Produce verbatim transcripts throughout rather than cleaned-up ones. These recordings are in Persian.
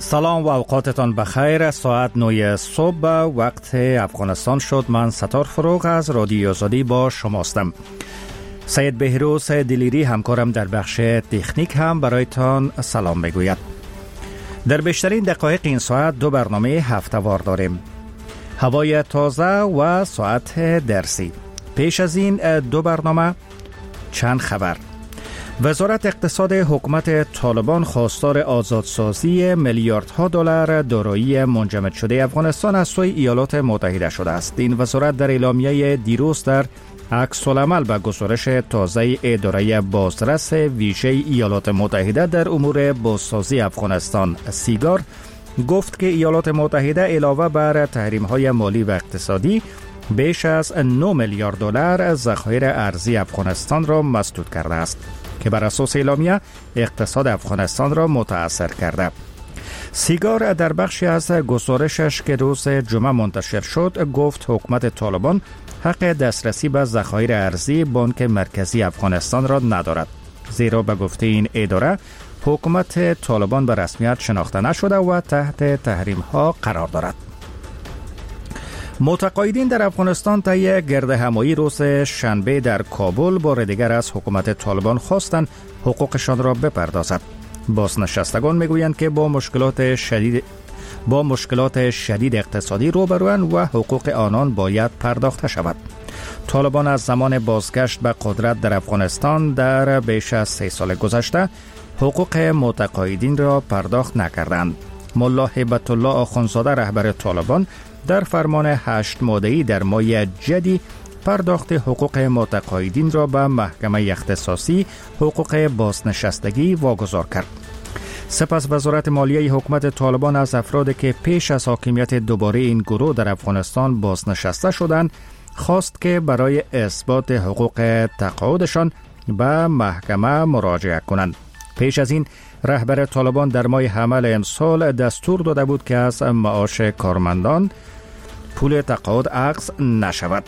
سلام و اوقاتتان بخیر. ساعت نه صبح وقت افغانستان شد. من ستار فروغ از رادیو آزادی با شماستم. سید بهروز دلیری همکارم در بخش تکنیک هم برایتان سلام میگوید. در بیشترین دقایق این ساعت دو برنامه هفته‌وار داریم. هوای تازه و ساعت درسی. پیش از این دو برنامه چند خبر. وزارت اقتصاد حکومت طالبان خواستار آزادسازی میلیاردها دلار دارایی منجمد شده افغانستان از سوی ایالات متحده شده است. این وزارت در اعلامیه دیروز در عکس العمل به گزارش تازه اداره بازرس ویژه ایالات متحده در امور بازسازی افغانستان سیگار گفت که ایالات متحده علاوه بر تحریم‌های مالی و اقتصادی بیش از نه میلیارد دلار ذخایر ارزی افغانستان را مسدود کرده است که بر اساس اعلامیه اقتصاد افغانستان را متاثر کرده. سیگار در بخشی از گزارشش که روز جمعه منتشر شد گفت حکومت طالبان حق دسترسی به ذخایر ارزی بانک مرکزی افغانستان را ندارد، زیرا به گفته این اداره حکومت طالبان به رسمیت شناخته نشده و تحت تحریم ها قرار دارد. متقاعدین در افغانستان طی گردهمایی روز شنبه در کابل بار دیگر از حکومت طالبان خواستند حقوقشان را بپردازد. بازنشستگان میگویند که با مشکلات شدید با مشکلات شدید اقتصادی روبروند و حقوق آنان باید پرداخته شود. طالبان از زمان بازگشت به قدرت در افغانستان در بیش از سه سال گذشته حقوق متقاعدین را پرداخت نکردند. ملا هیبت الله آخوندزاده رهبر طالبان در فرمان هشت ماده‌ای در ماه جدی پرداخت حقوق متقاعدین را به محکمه اختصاصی حقوق بازنشستگی واگذار کرد. سپس وزارت مالیه حکومت طالبان از افرادی که پیش از حاکمیت دوباره این گروه در افغانستان بازنشسته شدند خواست که برای اثبات حقوق تقاعدشان به محکمه مراجعه کنند. پیش از این رهبر طالبان در ماه حمل امسال دستور داده بود که از معاش کارمندان پول تقاعد اخذ نشود.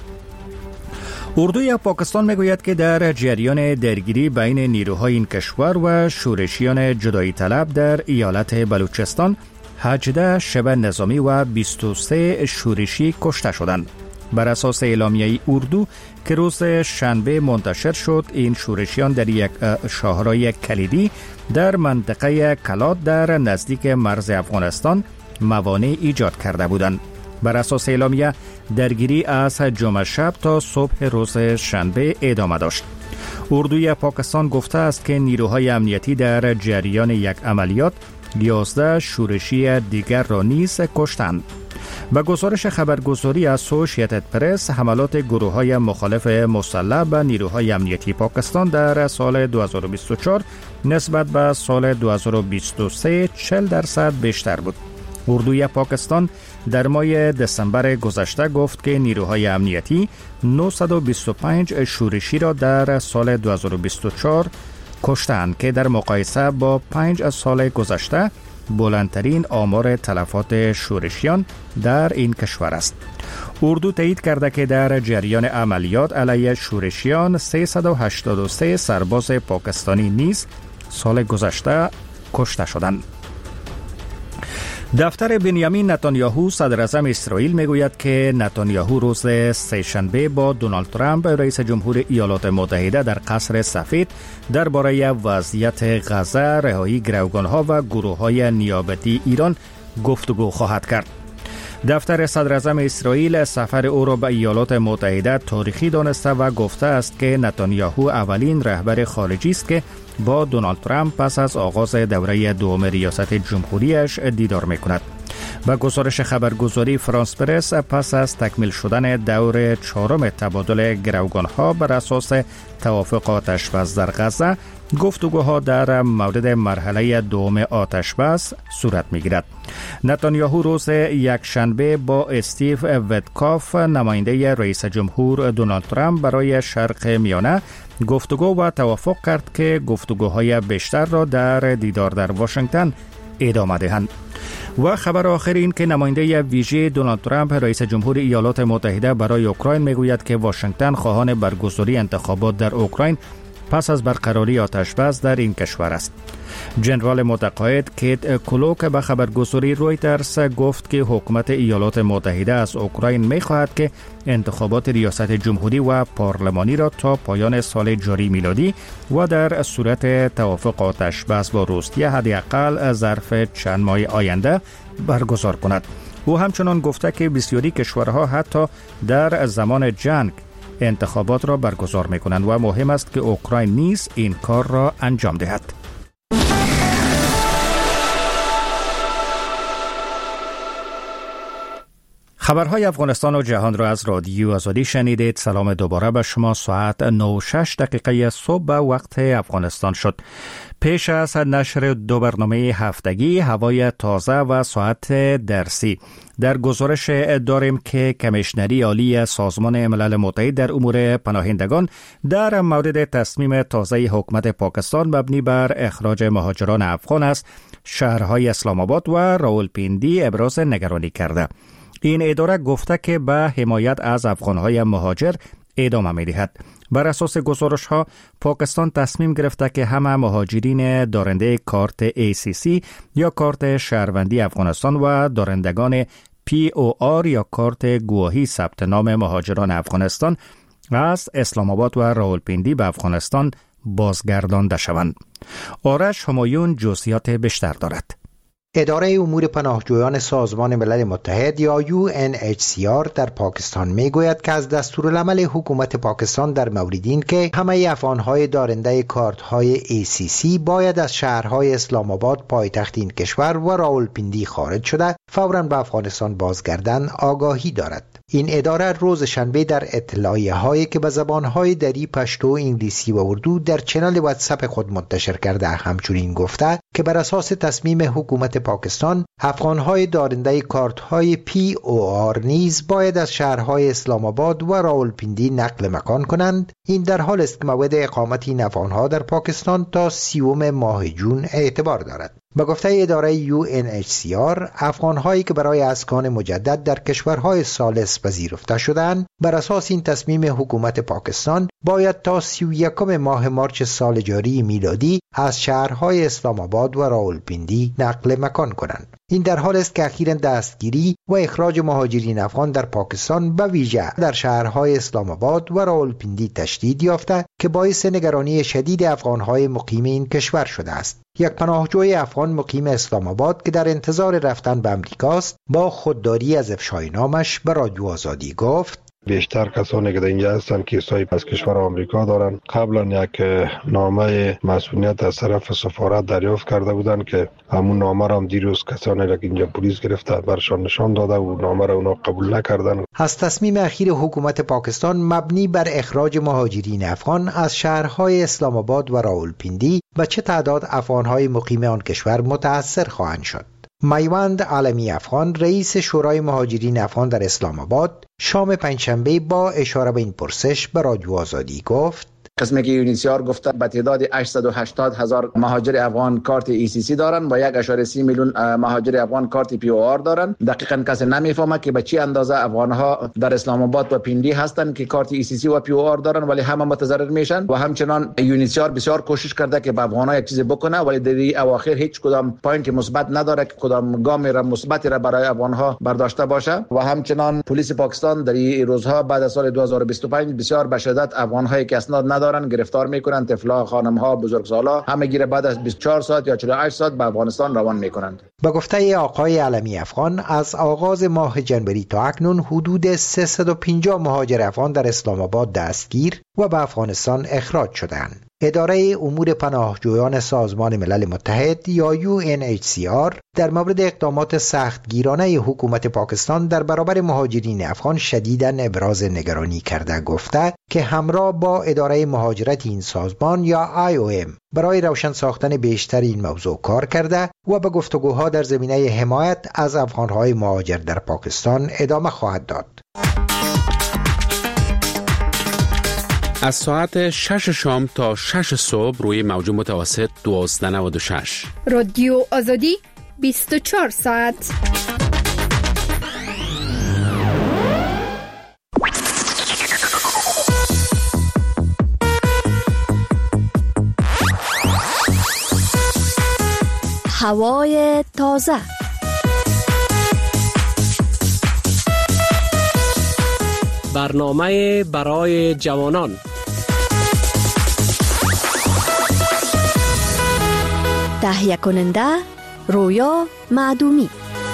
اردوی پاکستان میگوید که در جریان درگیری بین نیروهای این کشور و شورشیان جدایی طلب در ایالت بلوچستان هجده شبه نظامی و بیست و سه شورشی کشته شدند. بر اساس اعلامیه اردو که روز شنبه منتشر شد، این شورشیان در یک شاهرای کلیدی در منطقه کلات در نزدیک مرز افغانستان موانع ایجاد کرده بودند. بر اساس اعلامیه درگیری از جمعه شب تا صبح روز شنبه ادامه داشت. اردوی پاکستان گفته است که نیروهای امنیتی در جریان یک عملیات یازده شورشی دیگر را نیز کشتند. با گزارش خبرگزاری از اسوسییتد پرس، حملات گروه‌های مخالف مسلح به نیروهای امنیتی پاکستان در سال دو هزار و بیست و چهار نسبت به سال دو هزار و بیست و سه چهل درصد بیشتر بود. اردوی پاکستان در ماه دسامبر گذشته گفت که نیروهای امنیتی نهصد و بیست و پنج شورشی را در سال دو هزار و بیست و چهار کشتند که در مقایسه با پنج سال گذشته بلندترین آمار تلفات شورشیان در این کشور است. اردو تایید کرده که در جریان عملیات علیه شورشیان سیصد و هشتاد و سه سرباز پاکستانی نیز سال گذشته کشته شدند. دفتر بنیامین نتانیاهو صدر اعظم اسرائیل میگوید که نتانیاهو روز سه‌شنبه با دونالد ترامپ رئیس جمهور ایالات متحده در قصر سفید درباره وضعیت غزه، رهایی گروگانها و گروه‌های نیابتی ایران گفتگو خواهد کرد. دفتر صدر اعظم اسرائیل سفر او را به ایالات متحده تاریخی دانسته و گفته است که نتانیاهو اولین رهبر خارجی است که با دونالد ترامپ پس از آغاز دوره دوم ریاست جمهوریش دیدار میکند. با گزارش خبرگزاری فرانس پرس، پس از تکمیل شدن دور چهارم تبادل گروگانها بر اساس توافق آتش‌بس در غزه، گفتگوها در مورد مرحله دوم آتش‌بس صورت میگیرد. نتانیاهو روز یک شنبه با استیو ویتکاف نماینده رئیس جمهور دونالد ترامپ برای شرق میانه گفتگو و توافق کرد که گفتگوهای بیشتر را در دیدار در واشنگتن ادامه دهند. و خبر آخر این که نماینده ویژه دونالد ترامپ رئیس جمهور ایالات متحده برای اوکراین میگوید که واشنگتن خواهان برگزاری انتخابات در اوکراین پس از برقراری آتش‌بس در این کشور است. جنرال متقاعد کیت کلوک به خبرگزاری رویترز گفت که حکومت ایالات متحده از اوکراین می‌خواهد که انتخابات ریاست جمهوری و پارلمانی را تا پایان سال جاری میلادی و در صورت توافق آتش‌بس با روسیه حداقل ظرف چند ماه آینده برگزار کند. او همچنان گفته که بسیاری کشورها حتی در زمان جنگ انتخابات را برگزار می‌کنند و مهم است که اوکراین نیز این کار را انجام دهد. خبرهای افغانستان و جهان را از رادیو آزادی شنیدید. سلام دوباره به شما. ساعت نه و شش دقیقه صبح به وقت افغانستان شد. پیش از نشر دو برنامه هفتگی هوای تازه و ساعت درسی در گزارش داریم که کمیشنری عالی سازمان ملل متحد در امور پناهندگان در مورد تصمیم تازه حکومت پاکستان مبنی بر اخراج مهاجران افغان از شهرهای اسلام آباد و راولپیندی ابراز نگرانی کرده. این اداره گفته که به حمایت از افغانهای مهاجر ادامه می‌دهد. بر اساس گزارش‌ها پاکستان تصمیم گرفته که همه مهاجرین دارنده کارت ای سی سی یا کارت شهروندی افغانستان و دارندگان پی او آر یا کارت گواهی ثبت نام مهاجران افغانستان از اسلام آباد و راولپیندی به افغانستان بازگردانده شوند. آرش همایون جزئیات بیشتر دارد. اداره امور پناهجویان سازمان ملل متحد یا یو ان اچ سی آر در پاکستان میگوید که از دستورالعمل حکومت پاکستان در مورد این که همه افغانهای دارنده کارت‌های ای سی سی باید از شهرهای اسلام آباد پایتخت این کشور و راولپیندی خارج شده فوراً به افغانستان بازگردند آگاهی دارد. این اداره روز شنبه در اطلاعیه هایی که به زبانهای دری، پشتو، انگلیسی و اردو در چنل واتساپ خود منتشر کرده همچنین گفته که بر اساس تصمیم حکومت پاکستان افغانهای دارنده کارت‌های پی او آر نیز باید از شهرهای اسلام آباد و راولپیندی نقل مکان کنند. این در حال است که موعد اقامت این افغانها در پاکستان تا سیوم ماه جون اعتبار دارد. به گفته اداره یو ان اچ سی آر، افغانهایی که برای اسکان مجدد در کشورهای ثالث پذیرفته شدند بر اساس این تصمیم حکومت پاکستان باید تا سی و یکم ماه مارچ سال جاری میلادی از شهرهای اسلام آباد و راولپیندی نقل مکان کنند. این در حال است که اخیراً دستگیری و اخراج مهاجرین افغان در پاکستان به ویژه در شهرهای اسلام آباد و راولپیندی تشدید یافته که باعث نگرانی شدید افغانهای مقیم این کشور شده است. یک پناهجوی افغان مقیم اسلام آباد که در انتظار رفتن به امریکاست با خودداری از افشای نامش به رادیو آزادی گفت: بیشتر کسانی که در اینجا هستند کیسای از کشور آمریکا دارند. قبلا یک نامه مسئولیت از طرف سفارت دریافت کرده بودند که همون نامه را هم دیروز کسانی را که اینجا پلیس گرفته برشان نشان داده و نامه را اونا قبول نکردند. از تصمیم اخیر حکومت پاکستان مبنی بر اخراج مهاجرین افغان از شهرهای اسلام آباد و راولپیندی و چه تعداد افغانهای مقیم آن کشور متأثر خواهند شد. میوند عالمی افغان، رئیس شورای مهاجرین افغان در اسلام آباد، شام پنجشنبه با اشاره به این پرسش به رادیو آزادی گفت: قسمی که یونیسیار گفته به تعداد هشتصد و هشتاد هزار مهاجر افغان کارت ای سی سی دارن و یک ممیز سه میلیون مهاجر افغان کارت پی او آر دارن. دقیقاً کسی نمیفهمه که به چه اندازه افغان ها در اسلام آباد و پیندی هستن که کارت ای سی سی و پی او آر دارن ولی همه متضرر میشن. و همچنان یونیسیار بسیار کوشش کرده که به افغان ها یک چیز بکنه ولی در این اواخر هیچ کدام پوینت مثبت نداره که کدام گام را مثبتی را برای افغان ها برداشته باشه. و همچنان پلیس پاکستان در این روزها بعد از سال دو هزار و بیست و پنج بسیار به شدت افغان هایی که اسناد ندارن گرفتار میکنند. طفلا، خانم ها، بزرگسالا همه گیره بعد از بیست و چهار ساعت یا چهل و هشت ساعت به افغانستان روان میکنند. به گفته آقای علمی افغان، از آغاز ماه جنوری تا اکنون حدود سیصد و پنجاه مهاجر افغان در اسلام آباد دستگیر و به افغانستان اخراج شدند. اداره امور پناهجویان سازمان ملل متحد یا یو ان اچ سی آر در مورد اقدامات سختگیرانه حکومت پاکستان در برابر مهاجرین افغان شدیداً ابراز نگرانی کرده گفته که همراه با اداره مهاجرت این سازمان یا آی او ام برای روشن ساختن بیشتر این موضوع کار کرده و به گفتگوها در زمینه حمایت از افغانهای مهاجر در پاکستان ادامه خواهد داد. از ساعت شش شام تا شش صبح روی موج متوسط دوازده نود و شش رادیو آزادی بیست و چهار ساعت. هوای تازه. برنامه برای جوانان. تهیه کننده رویا معدومی.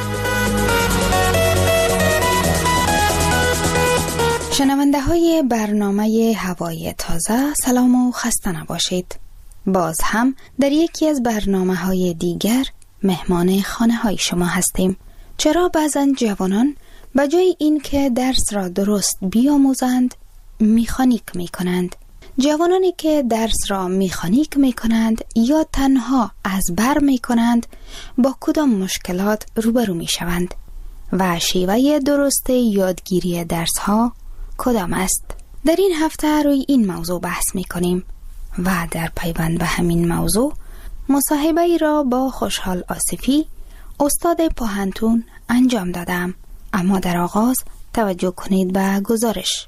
شنونده های برنامه هوای تازه، سلام و خسته نباشید. باز هم در یکی از برنامه های دیگر مهمان خانه های شما هستیم. چرا بعضا جوانان به جای این که درس را درست بیاموزند میخانیک می کنند؟ جوانانی که درس را میخانیک می کنند یا تنها از بر می کنند با کدام مشکلات روبرو می شوند و شیوه درست یادگیری درس ها کدام است؟ در این هفته روی این موضوع بحث می کنیم و در پیوند به همین موضوع مصاحبه ای را با خوشحال آصفی استاد پوهنتون انجام دادم. اما در آغاز توجه کنید به گزارش.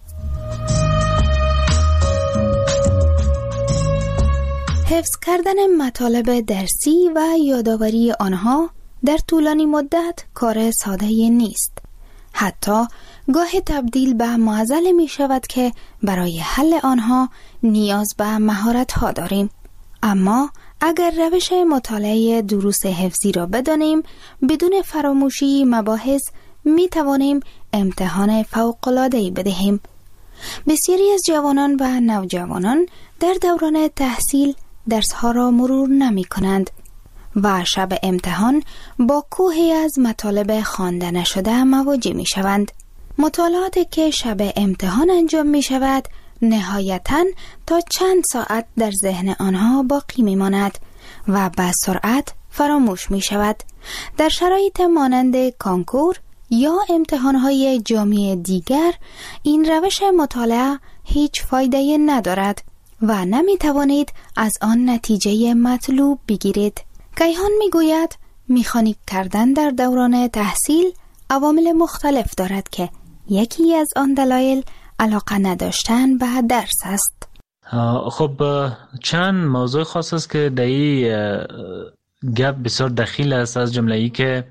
حفظ کردن مطالب درسی و یادآوری آنها در طولانی مدت کار ساده نیست. حتی گاهی تبدیل به معضل می شود که برای حل آنها نیاز به مهارت ها داریم. اما اگر روش مطالعه دروس حفظی را بدانیم، بدون فراموشی مباحث می توانیم امتحان فوق‌العاده‌ای بدهیم. بسیاری از جوانان و نوجوانان در دوران تحصیل درس‌ها را مرور نمی کنند و شب امتحان با کوهی از مطالب خوانده نشده مواجه می شوند. مطالعاتی که شب امتحان انجام می شود نهایتاً تا چند ساعت در ذهن آنها باقی می ماند و به سرعت فراموش می شود. در شرایط مانند کانکور یا امتحانهای جامعه دیگر این روش مطالعه هیچ فایده ندارد و نمی توانید از آن نتیجه مطلوب بگیرید. کیهان می گوید میخانیک کردن در دوران تحصیل عوامل مختلف دارد که یکی از آن دلایل علاقه نداشتن به درس است. خب چند موضوع خاص است که در این گپ بسیار دخیل است، از جمله ای که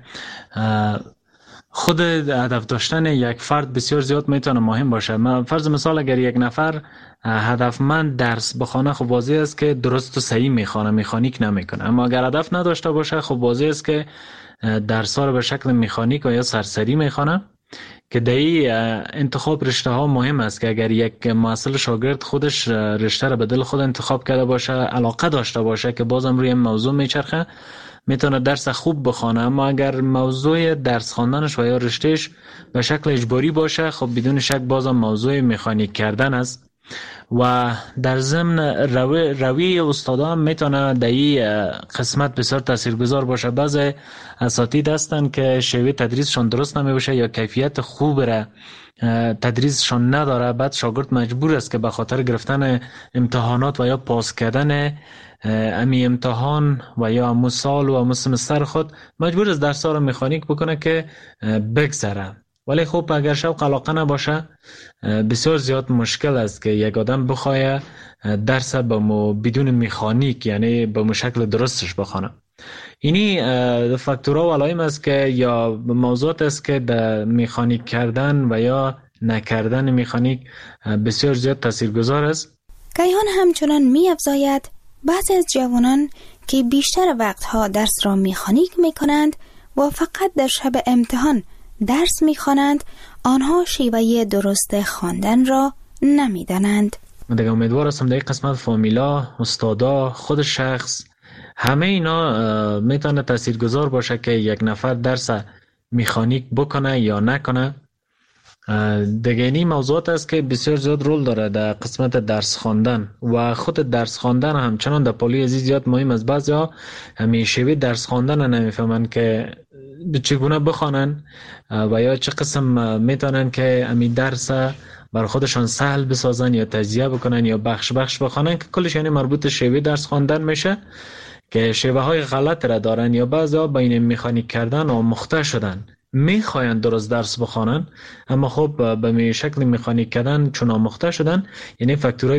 خود هدف داشتن یک فرد بسیار زیاد میتونه مهم باشه. من فرض مثال اگر یک نفر هدفمند درس بخونه، خب واضح است که درست و صحیح میخونه، میخانیک نمیکنه. اما اگر هدف نداشته باشه، خب واضح است که درس ها رو به شکل میخانیک و یا سرسری میخونه، که در این انتخاب رشته ها مهم است که اگر یک محصل شاگرد خودش رشته رو به دل خود انتخاب کرده باشه، علاقه داشته باشه که بازم روی موضوع میچرخه، میتونه درس خوب بخونه. اما اگر موضوع درس خواندنش و یا رشتهش به شکل اجباری باشه، خب بدون شک بازم موضوع مکانیک کردن است. و در ضمن روی روی استادا هم میتونه در این قسمت بسیار تاثیرگذار باشه. بعضی اساتید هستن که شیوه تدریسشون درست نمیشه یا کیفیت خوب را تدریسشون نداره، بعد شاگرد مجبور است که به خاطر گرفتن امتحانات و یا پاس کردن امی امتحان و یا امو سال و امو سمستر خود مجبور است درس ها رو مکانیک بکنه که بگذره. ولی خب اگر شوق علاقه نباشه، بسیار زیاد مشکل است که یک آدم بخواه درس با مو بدون مکانیک، یعنی با مو شکل درستش بخونه. اینی فاکتورها و علائم است که یا موضوعات است که در مکانیک کردن و یا نکردن مکانیک بسیار زیاد تاثیرگذار است. کیهان همچنان می افزاید بعضی از جوانان که بیشتر وقتها درس را مکانیک می کنند و فقط در شب امتحان درس می خوانند، آنها شیوه درست خواندن را نمی دانند. من دیگه امیدوار هستم در این قسمت فامیلا، استادا، خود شخص، همه اینا میتونه تاثیرگذار باشه که یک نفر درس مکانیک بکنه یا نکنه. دیگه این موضوعات است که بسیار زیاد رول داره در قسمت درس خواندن و خود درس خواندن همچنان در پالی عزیز زیاد مهم است. بعضیا همین شیوه درس خواندن نمیفهمن که چگونه بخوانن و یا چه قسم میتونن که همین درس بر خودشان سهل بسازن یا تجزیه بکنن یا بخش بخش بخوانن، که کلش یعنی مربوط شیوه درس خواندن میشه که شیوه های غلط را دارن یا بعضیا بین مکانیک کردن و مخته شدن، میخواین درست درس بخوانن اما خب به شکل مکانیک کردن چون آموخته شدن، یعنی فاکتورهای